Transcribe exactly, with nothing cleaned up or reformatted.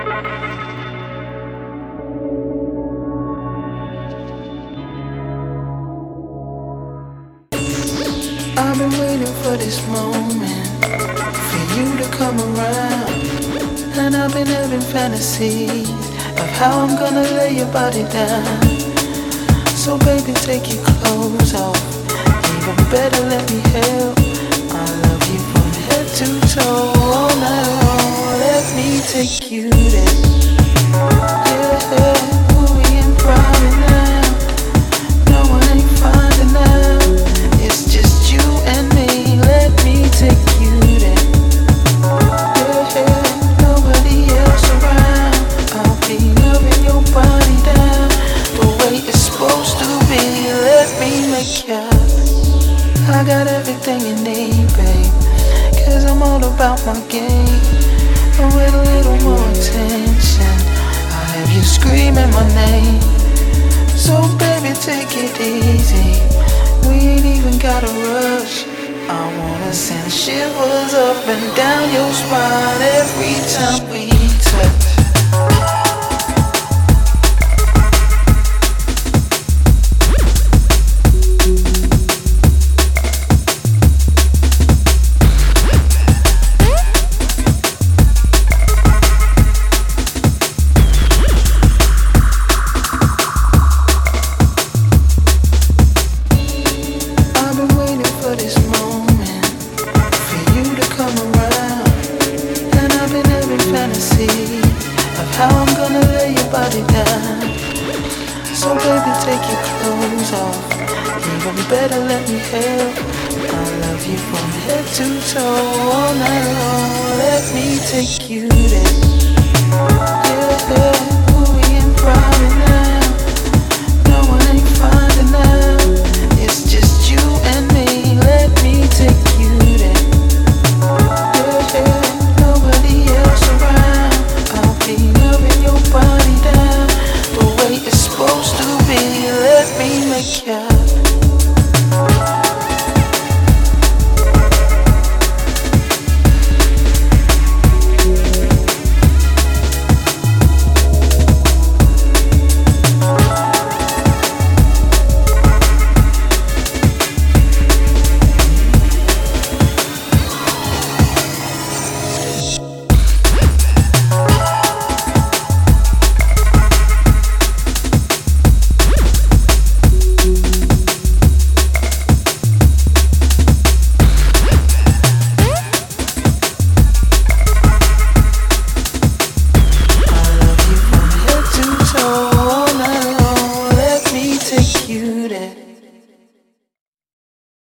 I've been waiting for this moment, for you to come around. And I've been having fantasies of how I'm gonna lay your body down. So baby, take your clothes off. Even better, let me help. I love you from head to toe, all night long. Let me take you there. Yeah, we in private now. No one ain't finding out. It's just you and me. Let me take you there. Yeah, nobody else around. I'll be loving your body down the way it's supposed to be. Let me make ya. I got everything you need, babe. Cause I'm all about my game. And with a little more attention, I'll have you screaming my name. So baby, take it easy. We ain't even gotta rush. I wanna send shivers up and down your spine every time we touch. How I'm gonna lay your body down. So baby, take your clothes off. Even better, let me help. I love you from head to toe, all night long. Let me take you